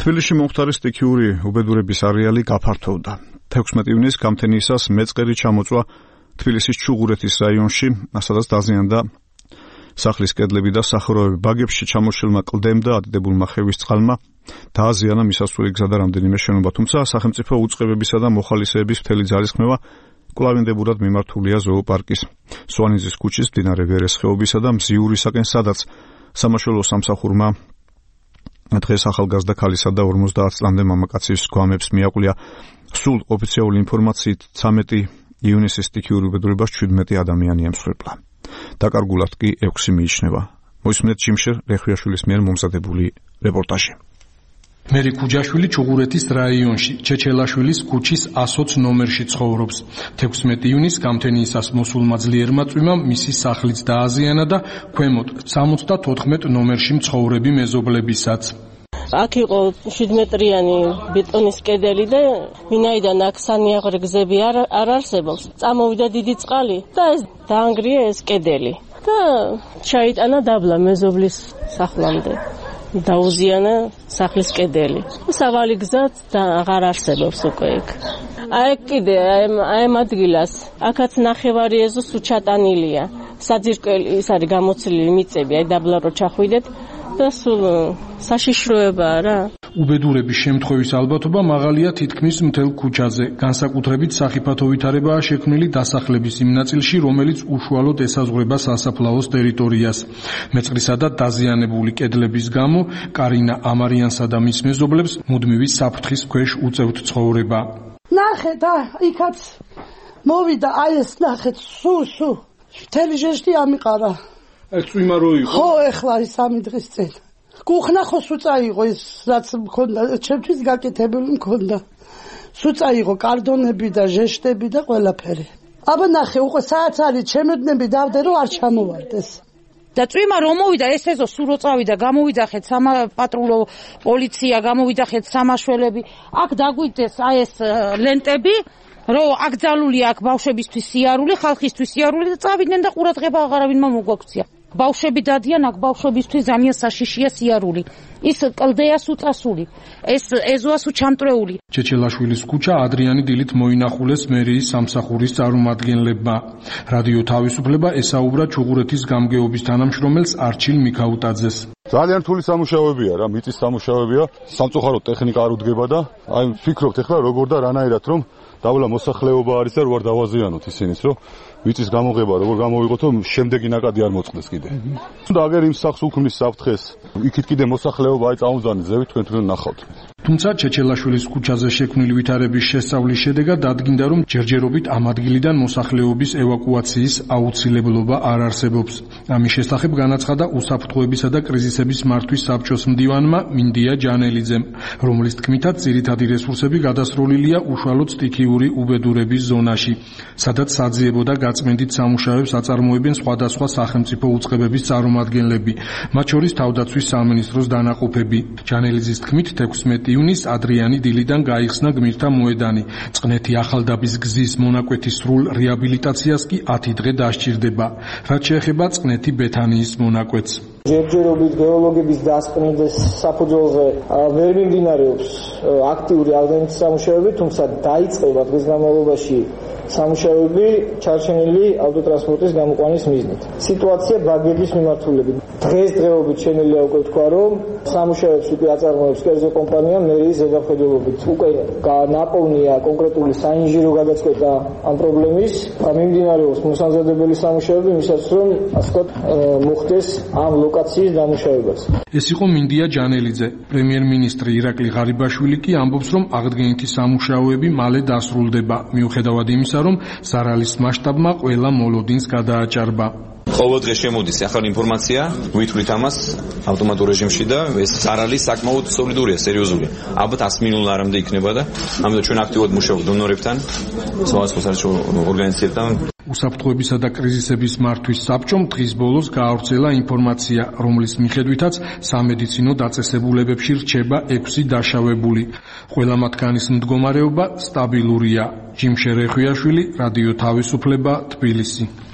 თბილისში მომხდარი სტიქიური უბედურების არეალი გაფართოვდა. 16 ივნისს გამთენიისას მეწყერი ჩამოწვა თბილისის ჩუღურეთის რაიონში, სადაც დაზიანდა სახლის კედლები და სახურავები. ბაგებში ჩამოშლილმა კლდემ და ადიდებულმა ხევის წყალმა დააზიანა მისასვლელი გზა და რამდენიმე შენობა, თუმცა სახელმწიფო უწყებებისა და მოხალისეების მთელი ძალისხმევა კვლავინდებურად მიმართულია ზოოპარკის, სვანიძის ქუჩის, მდინარე ვერეს ხეობისა და მზიურისაკენ, სადაც სამაშველო სამსახურმა დღეს ახალგაზრდა ქალისა და 50 წლამდე მამაკაცის გვამებს მიაყვლია. სულ ოფიციალური ინფორმაციით 13 ივნისის სტიქიურ უბედურებას 17 ადამიანი ემსხვერპლა. დაკარგულად კი 6 მიიჩნევა. მოისმენთ ჯიმშერ რეხვიაშვილის მიერ მომზადებული რეპორტაჟი. მერი ქუჯაშვილი ჩუღურეთის რაიონში, ჩეჩელაშვილის ქუჩის 120 ნომერში ცხოვრობს. 16 ივნისს გამთენიისას მოსულმა ძლიერმა წვიმამ მისი სახლიც დააზიანა და ქვემოთ 74 ნომერში მცხოვრები მეზობლებისაც. აქ იყო 7 მეტრიანი ბეტონის კედელი და ვინაიდან აქ სანიაღრე გზები არ არსებობს, წამოვიდა დიდი წყალი და ეს დაანგრია ეს კედელი და ჩაიტანა დაბლა მეზობლის სახლამდე. დაუზიანა სახლის კედელი. სავალი გზაც და აღარ არსებობს უკვე იქ. აი კიდე აი ამ ადგილას აქაც ნახევარი ეზოს უჩატანილია. საძირკველი ის არის გამოცილილი მიწები, აი დაბლა რო ჩახვიდეთ და სულ საშიშროებაა რა. უბედურების შემთხვევის ალბათობა მაღალია თითქმის მთელ ქუჩაზე. განსაკუთრებით სახიფათო ვითარებაა შექმნილი დასახლების იმ ნაწილში, რომელიც უშუალოდ ესაზღვრება სასაფლაოს ტერიტორიას. მეწყრისა და დაზიანებული კედლების გამო კარინა ამარიანსა და მის მეზობლებს მუდმივი საფრთხის ქვეშ უწევთ ცხოვრება. ნახეთ, იქაც მოვიდა, აი ეს ნახეთ, სუ მთელი ჟეშტი ამიყარა. ეს წვიმა რო იყო? ხო, ეხლა ის 3 დღის წინ. გუხნახო სუწაიღო ის რაც მქონდა, ჩემთვის გაკეთებული მქონდა. სუწაიღო კარდონები და ჟეშტები და ყველაფერი. აბა ნახე, უკვე საათს არის, ჩემოდნები დავდე რომ არ ჩამოვარდეს. და წვიმა რომ მოვიდა ეს ეზო სულ რო წავიდა, გამოვიძახეთ პატრულო პოლიცია, გამოვიძახეთ სამაშველები. აქ დაგვიდეს აი ეს ლენტები, რომ აკრძალული აქ ბავშვებისთვის სიარული, ხალხისთვის სიარული და წავიდნენ და ყურადღება აღარავინმა მოგვაქცია. ბავშვები დადიან აქ ბავშვებისთვის ძალიან საშიშია სიარული. ის კლდეას უწასული, ეს ეზოას უჩამტრეული. ჩეჩელაშვილის ქუჩა ადრიანი დილით მოინახულეს მერიის სამსახურის წარმომადგენლებმა. რადიო თავისუფლება ესაუბრა ჩუღურეთის გამგეობის თანამშრომელს არჩილ მიქაუტაძეს. ძალიან რთული სამუშაოებია რა, მიწის სამუშაოებია, სამწუხაროდ ტექნიკა არ უდგება და აი ვფიქრობთ ახლა როგორ და რანაირად რომ დავლა მოსახლეობა არის და რო არ დავაზიანოთ ისინიც, რომ მიწის გამოღება როგორ გამოვიღოთ, რომ შემდეგი ნაკადი არ მოწყდეს კიდე. და აგერ იმ სახს უქმნის საფრთხეს, იქით კიდე მოსახლეობა აი წამოვძანეთ ზევით, თქვენ თვითონ ნახავთ. თუმცა ჩეჩელაშვილის ქუჩაზე შექმნილი ვითარების შესწავლის შედეგად დადგინდა, რომ ჯერჯერობით ამ ადგილიდან მოსახლეობის ევაკუაციის აუცილებლობა არ არსებობს. ამის შესახებ განაცხადა უსაფრთხოებისა და კრიზისების მართვის საბჭოს მდივანმა მინდია ჯანელიძემ, რომლის თქმითაც ძირითადი რესურსები გადასროლილია უშუალოდ სტიქიური უბედურების ზონაში, სადაც საძიებო და გაწმენდით სამუშაოებს აწარმოებენ სხვადასხვა სახელმწიფო უწყებების წარმომადგენლები, მათ შორის თავდაცვის სამინისტროს დანაყოფები. ჯანელიძის თქმით 16 ივნისს ადრიანი დილიდან გაიხსნა გმირთა მოედანი. წყნეთი ახალდაბის გზის მონაკვეთის სრულ რეაბილიტაციას კი 10 დღე დასჭირდება. რაც შეეხება წყნეთი ბეთანიის მონაკვეთს. ჯერჯერობით გეოლოგების დასკვნების საფუძველზე ვერ მიმდინარეობს აქტიური აღდგენითი სამუშაოები, თუმცა დაიწყება დღის განმავლობაში სამუშაოები ჩარჩენილი ავტოტრანსპორტის გამოყვანის მიზნით. სიტუაცია ბაგების მიმართულებით. დღესდღეობით შემიძლია უკვე თქვა, რომ სამუშაოებს უკვე აწარმოებს კერძო კომპანია მერიის ზედამხედველობით. უკვე ნაპოვნია კონკრეტული საინჟინრო გადაწყვეტა ამ პრობლემის. მიმდინარეობს მოსამზადებელი სამუშაოები, მისაც რომ ასე ვთქვათ მოხდეს ამ ლოკაციის დამუშავებას. ეს იყო მინდია ჯანელიძე. პრემიერ-მინისტრი ირაკლი ღარიბაშვილი კი ამბობს, რომ აღდგენითი სამუშაოები მალე დასრულდება, მიუხედავად იმისა, რომ ზარალის მასშტაბმა ყველა მოლოდინს გადააჭარბა. ყოველ დღე შემოდის ახალი ინფორმაცია, ვითვლით ამას ავტომატურ რეჟიმში და ეს ზარალი საკმაოდ სოლიდურია, სერიოზულია. ალბათ 100 მილიონი არამდე იქნება და ამიტომ ჩვენ აქტიურად მუშაობთ დონორებთან, სხვადასხვა საერთო ორგანიზაციებთან. უსაფრთხოებისა და კრიზისების მართვის საბჭომ დღის ბოლოს გაავრცელა ინფორმაცია, რომლის მიხედვითაც სამედიცინო დაწესებულებებში რჩება 6 დაშავებული. ყველა მათგანის მდგომარეობა სტაბილურია. ჯიმშერ რეხვიაშვილი, რადიო თავისუფლება, თბილისი.